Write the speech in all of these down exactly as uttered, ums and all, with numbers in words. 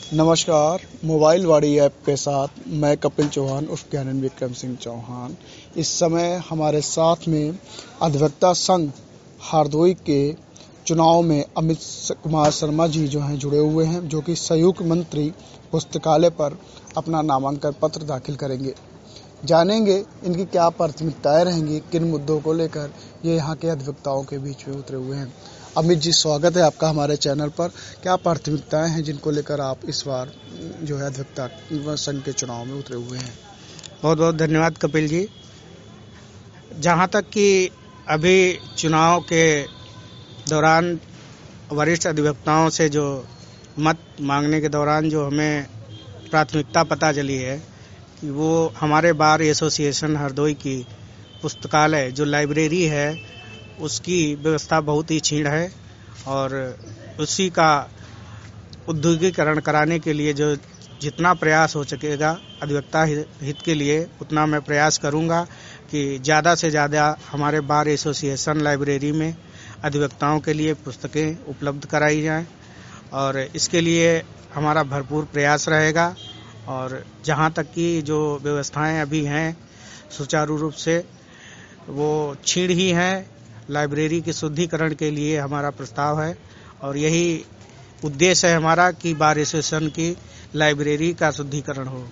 नमस्कार, मोबाइल वाड़ी ऐप के साथ मैं कपिल चौहान उर्फ ज्ञानन विक्रम सिंह चौहान। इस समय हमारे साथ में अधिवक्ता संघ हरदोई के चुनाव में अमित कुमार शर्मा जी जो हैं जुड़े हुए हैं, जो कि संयुक्त मंत्री पुस्तकालय पर अपना नामांकन पत्र दाखिल करेंगे। जानेंगे इनकी क्या प्राथमिकताएं रहेंगी, किन मुद्दों को लेकर ये यहाँ के अधिवक्ताओं के बीच में उतरे हुए हैं। अमित जी, स्वागत है आपका हमारे चैनल पर। क्या प्राथमिकताएं हैं जिनको लेकर आप इस बार जो है अधिवक्ता संघ के चुनाव में उतरे हुए हैं? बहुत बहुत धन्यवाद कपिल जी। जहाँ तक कि अभी चुनाव के दौरान वरिष्ठ अधिवक्ताओं से जो मत मांगने के दौरान जो हमें प्राथमिकता पता चली है कि वो हमारे बार एसोसिएशन हरदोई की पुस्तकालय जो लाइब्रेरी है उसकी व्यवस्था बहुत ही क्षीण है और उसी का उद्योगीकरण कराने के लिए जो जितना प्रयास हो सकेगा अधिवक्ता हित के लिए उतना मैं प्रयास करूंगा कि ज़्यादा से ज़्यादा हमारे बार एसोसिएशन लाइब्रेरी में अधिवक्ताओं के लिए पुस्तकें उपलब्ध कराई जाएं और इसके लिए हमारा भरपूर प्रयास रहेगा। और जहां तक कि जो व्यवस्थाएं अभी हैं सुचारू रूप से वो क्षीण ही हैं, लाइब्रेरी के शुद्धिकरण के लिए हमारा प्रस्ताव है और यही उद्देश्य है हमारा कि बार एसोसिएशन की लाइब्रेरी का शुद्धिकरण हो।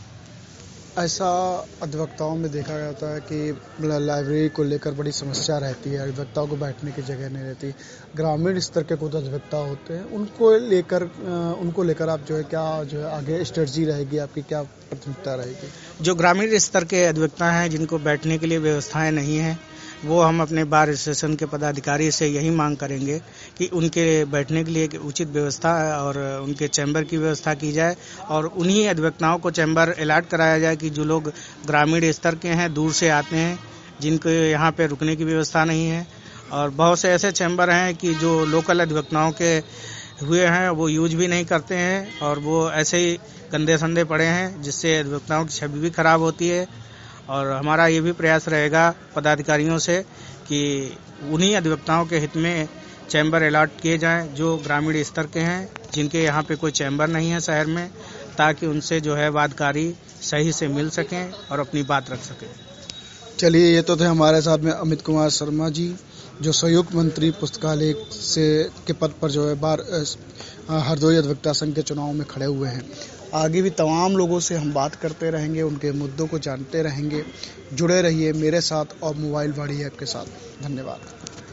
ऐसा अधिवक्ताओं में देखा जाता है कि लाइब्रेरी को लेकर बड़ी समस्या रहती है, अधिवक्ताओं को बैठने की जगह नहीं रहती। ग्रामीण स्तर के कुछ अधिवक्ता होते हैं, उनको लेकर उनको लेकर आप जो है क्या जो है आगे स्ट्रेटजी रहेगी, आपकी क्या प्राथमिकता रहेगी? जो ग्रामीण स्तर के अधिवक्ता हैं जिनको बैठने के लिए व्यवस्थाएं नहीं हैं, वो हम अपने बार एसोसिएशन के पदाधिकारी से यही मांग करेंगे कि उनके बैठने के लिए उचित व्यवस्था और उनके चैम्बर की व्यवस्था की जाए और उन्हीं अधिवक्ताओं को चैम्बर अलॉट कराया जाए कि जो लोग ग्रामीण स्तर के हैं, दूर से आते हैं, जिनको यहाँ पे रुकने की व्यवस्था नहीं है। और बहुत से ऐसे चैम्बर हैं कि जो लोकल अधिवक्ताओं के हुए हैं वो यूज भी नहीं करते हैं और वो ऐसे ही गंदे संदे पड़े हैं जिससे अधिवक्ताओं की छवि भी खराब होती है। और हमारा ये भी प्रयास रहेगा पदाधिकारियों से कि उन्हीं अधिवक्ताओं के हित में चैम्बर अलॉट किए जाएं जो ग्रामीण स्तर के हैं, जिनके यहाँ पे कोई चैम्बर नहीं है शहर में, ताकि उनसे जो है वादकारी सही से मिल सकें और अपनी बात रख सकें। चलिए, ये तो थे हमारे साथ में अमित कुमार शर्मा जी, जो संयुक्त मंत्री पुस्तकालय से के पद पर जो है बार हरदोई अधिवक्ता संघ के चुनाव में खड़े हुए हैं। आगे भी तमाम लोगों से हम बात करते रहेंगे, उनके मुद्दों को जानते रहेंगे। जुड़े रहिए मेरे साथ और मोबाइल वाड़ी ऐप के साथ। धन्यवाद।